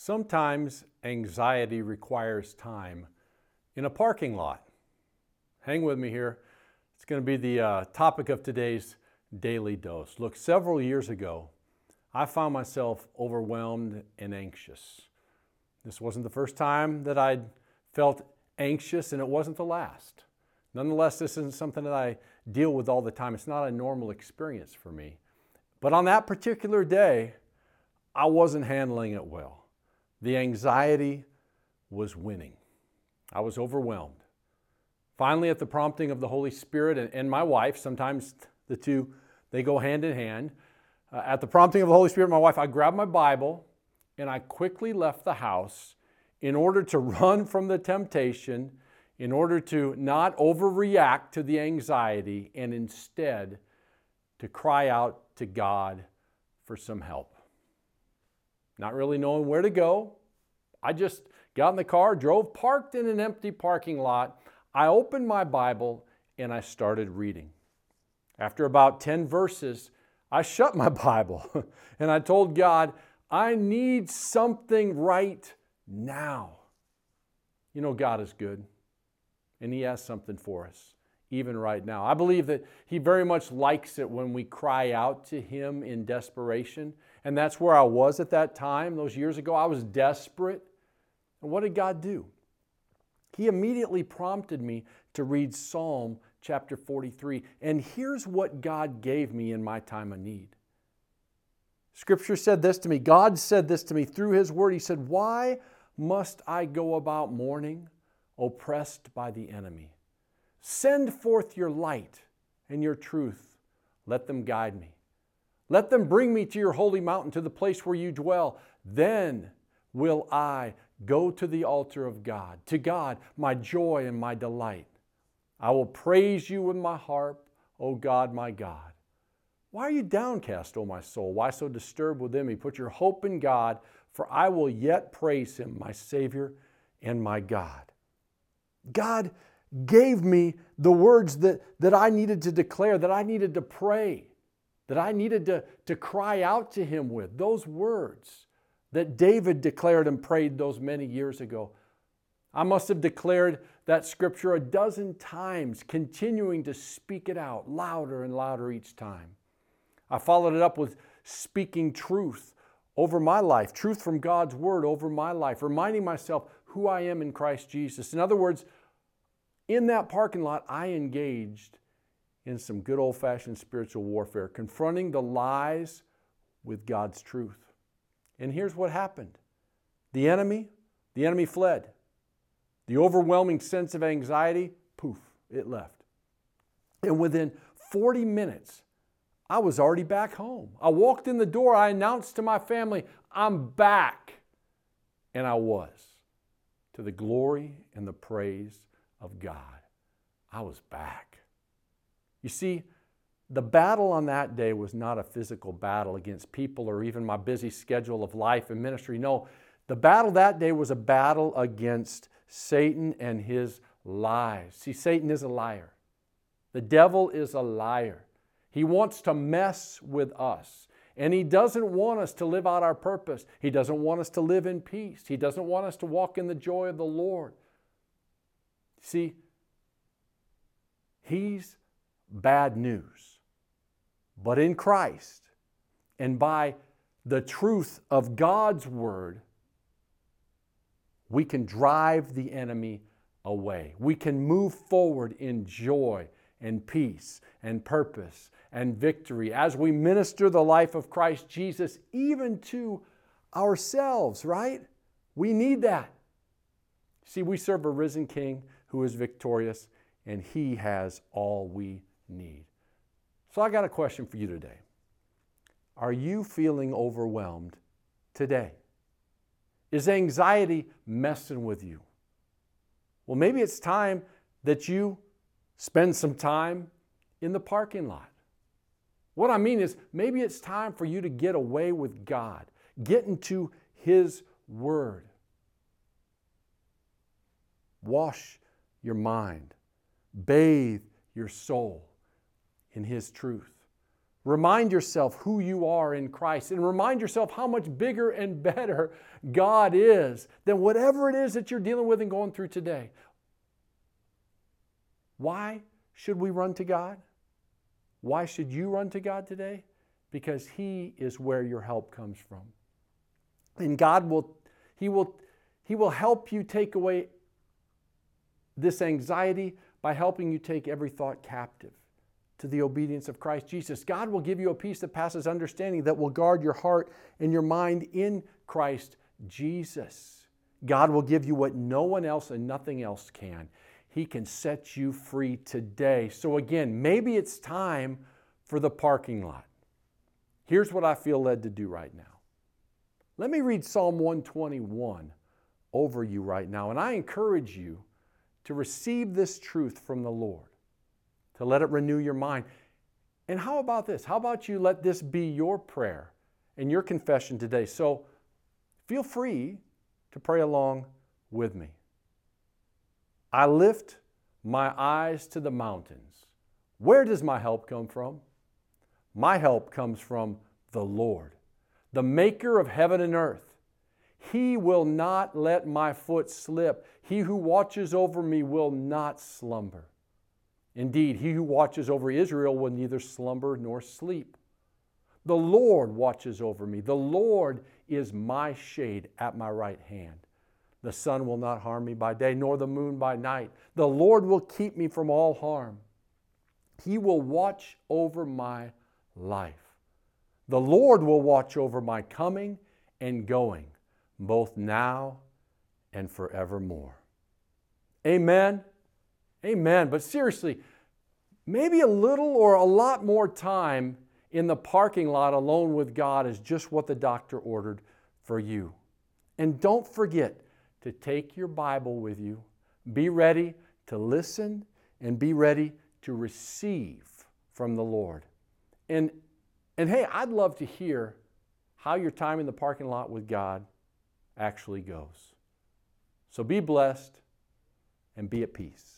Sometimes anxiety requires time in a parking lot. Hang with me here. It's going to be the topic of today's Daily Dose. Look, several years ago, I found myself overwhelmed and anxious. This wasn't the first time that I'd felt anxious, and it wasn't the last. Nonetheless, this isn't something that I deal with all the time. It's not a normal experience for me. But on that particular day, I wasn't handling it well. The anxiety was winning. I was overwhelmed. Finally, at the prompting of the Holy Spirit and my wife, sometimes the two, they go hand in hand. At the prompting of the Holy Spirit and my wife, I grabbed my Bible and I quickly left the house in order to run from the temptation, in order to not overreact to the anxiety, and instead to cry out to God for some help. Not really knowing where to go, I just got in the car, drove, parked in an empty parking lot. I opened my Bible and I started reading. After about 10 verses, I shut my Bible and I told God, I need something right now. You know, God is good and He has something for us, even right now. I believe that He very much likes it when we cry out to Him in desperation. And that's where I was at that time, those years ago. I was desperate. And what did God do? He immediately prompted me to read Psalm chapter 43. And here's what God gave me in my time of need. Scripture said this to me. God said this to me through His Word. He said, "Why must I go about mourning, oppressed by the enemy? Send forth your light and your truth. Let them guide me. Let them bring me to your holy mountain, to the place where you dwell. Then will I go to the altar of God, to God, my joy and my delight. I will praise you with my harp, O God, my God. Why are you downcast, O my soul? Why so disturbed within me? Put your hope in God, for I will yet praise Him, my Savior and my God." God gave me the words that I needed to declare, that I needed to pray, that I needed to cry out to Him with. Those words that David declared and prayed those many years ago. I must have declared that scripture a dozen times, continuing to speak it out louder and louder each time. I followed it up with speaking truth over my life, truth from God's Word over my life, reminding myself who I am in Christ Jesus. In other words, in that parking lot, I engaged in some good old-fashioned spiritual warfare, confronting the lies with God's truth. And here's what happened. The enemy fled. The overwhelming sense of anxiety, poof, it left. And within 40 minutes, I was already back home. I walked in the door, I announced to my family, I'm back. And I was, to the glory and the praise of God. I was back. You see, the battle on that day was not a physical battle against people or even my busy schedule of life and ministry. No, the battle that day was a battle against Satan and his lies. See, Satan is a liar. The devil is a liar. He wants to mess with us. And he doesn't want us to live out our purpose. He doesn't want us to live in peace. He doesn't want us to walk in the joy of the Lord. See, he's bad news. But in Christ and by the truth of God's Word, we can drive the enemy away. We can move forward in joy and peace and purpose and victory as we minister the life of Christ Jesus even to ourselves, right? We need that. See, we serve a risen King who is victorious, and He has all we need. So I got a question for you today. Are you feeling overwhelmed today? Is anxiety messing with you? Well, maybe it's time that you spend some time in the parking lot. What I mean is, maybe it's time for you to get away with God, get into His Word. Wash your mind, bathe your soul in His truth. Remind yourself who you are in Christ, and remind yourself how much bigger and better God is than whatever it is that you're dealing with and going through today. Why should we run to God? Why should you run to God today? Because He is where your help comes from. And God will help you take away this anxiety by helping you take every thought captive to the obedience of Christ Jesus. God will give you a peace that passes understanding that will guard your heart and your mind in Christ Jesus. God will give you what no one else and nothing else can. He can set you free today. So again, maybe it's time for the parking lot. Here's what I feel led to do right now. Let me read Psalm 121 over you right now, and I encourage you to receive this truth from the Lord, to let it renew your mind. And how about this? How about you let this be your prayer and your confession today? So feel free to pray along with me. I lift my eyes to the mountains. Where does my help come from? My help comes from the Lord, the maker of heaven and earth. He will not let my foot slip. He who watches over me will not slumber. Indeed, He who watches over Israel will neither slumber nor sleep. The Lord watches over me. The Lord is my shade at my right hand. The sun will not harm me by day, nor the moon by night. The Lord will keep me from all harm. He will watch over my life. The Lord will watch over my coming and going, both now and forevermore. Amen. Amen. But seriously, maybe a little or a lot more time in the parking lot alone with God is just what the doctor ordered for you. And don't forget to take your Bible with you. Be ready to listen and be ready to receive from the Lord. And hey, I'd love to hear how your time in the parking lot with God actually goes. So be blessed and be at peace.